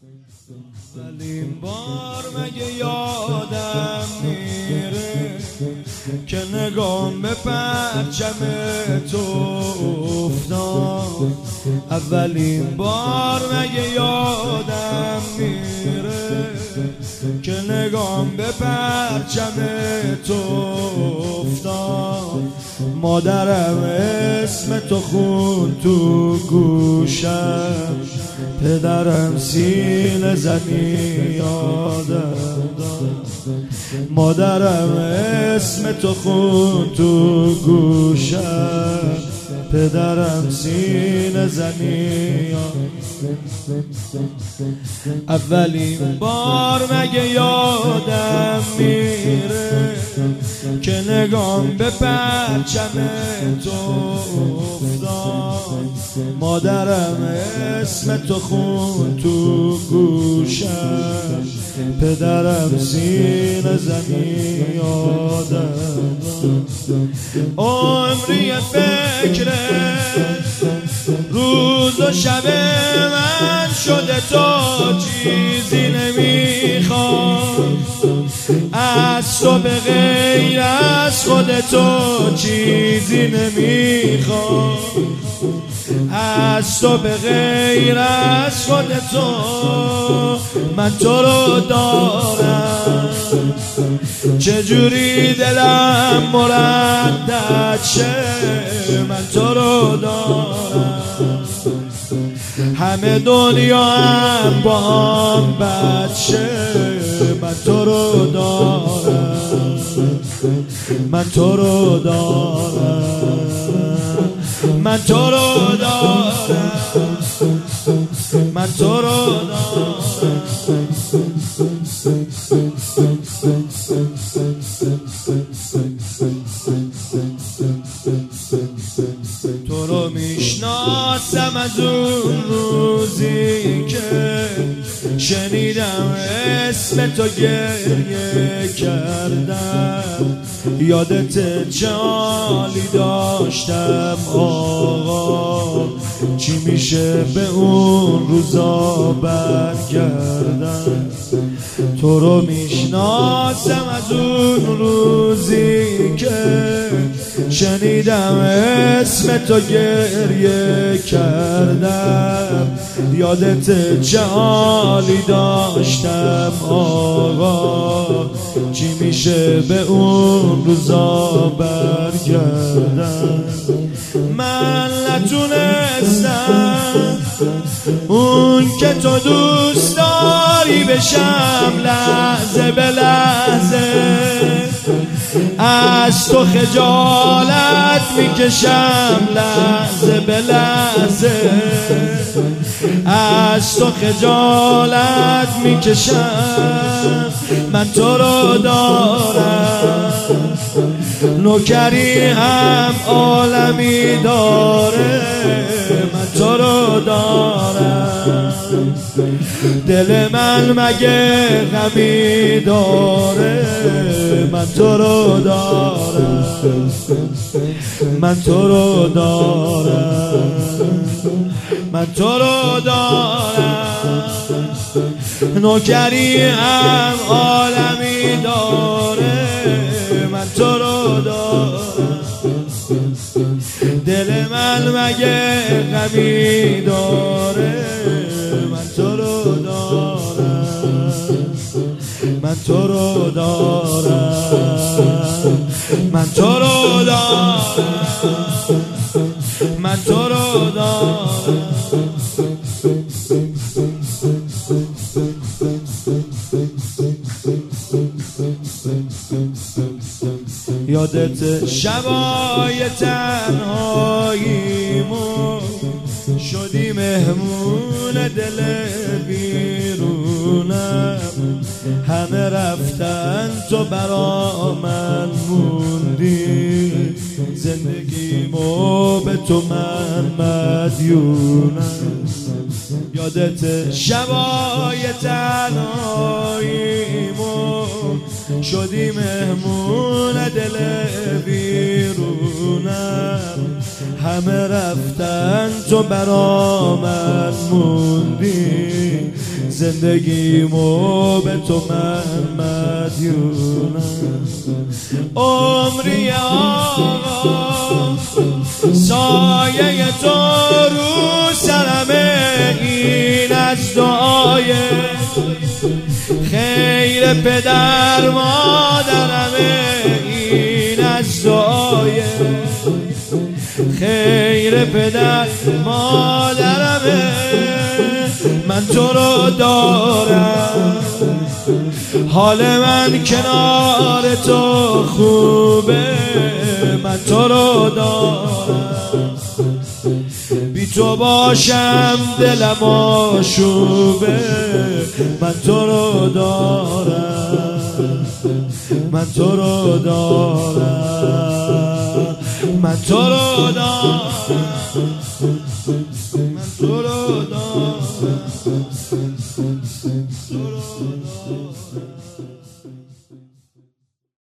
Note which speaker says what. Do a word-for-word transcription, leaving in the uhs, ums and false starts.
Speaker 1: اولین بار مگه یادم میره که نگام به پرچم تو افتاد. اولین بار مگه یادم میره که نگام به پرچم تو افتاد. مادرم اسم تو خون تو گوشم، پدرم سینه زنی یادم داد. مادرم اسم تو خون تو گوشم، پدرم سینه زنی یادم. اولین بار مگه یادم میره که نگام به پرچم تو افتاد. مادرم اسم تو خون تو گوشم، پدرم سینه زنی یادم. عمری فکر روز و شب من شده تو چیزی نمیخوام. از تو به غیر از خود تو چیزی نمیخوام. از تو به غیر از خود تو من تو رو دارم. چجوری دلم مردد شه من تو رو دارم. همه دنیا هم با هم بد شه من تو رو دارم. من تو رو دارم. من تو رو دارم. من تو رو دارم. تو رو میشناسم از اون روزی که شنیدم اسم تو گریه کردم. یادت چه حالی داشتم آقا، چی میشه به اون روزا برگردم. تو رو میشناسم از اون روزی که شنیدم اسم تو گریه کردم. یادت چه حالی داشتم آقا، چی میشه به اون روزا برگردم. من نتونستم اون که تو دوست داری بشم لحظه به لحظه. از تو خجالت میکشم لحظه به لحظه. از تو خجالت میکشم. من تو رو دارم. نوکری هم عالمی داره من تو رو دارم. دل من مگه غمی داره من تو رو دارم. من تو رو دارم. من تو رو دارم. نوکری هم عالمی داره من تو رو دارم. دل من مگه غمی داره من تو رو دارم. من تو رو دارم. من تو رو دارم. من تو رو دارم. یادت شبای تنهاییمو شدی مهمون دل بیرونم. همه رفتن تو برا من موندی. زندگیمو به تو من مدیونم. یادت شبای تنهاییمو شدی مهمون دل بیرونم. همه رفتن تو برا من موندی. زندگیمو به تو من مدیونم. عمری آقا سایه تو رو سرمه، این از دعای خیر پدر مادرمه، این از دعای خیر پدر مادرمه. من تو رو دارم، حال من کنار تو خوبه. من تو رو دارم، بی تو باشم دلم آشوبه. من تو رو دارم، من تو رو دارم، من تو رو دارم، من تو رو دارم، تو رو دارم.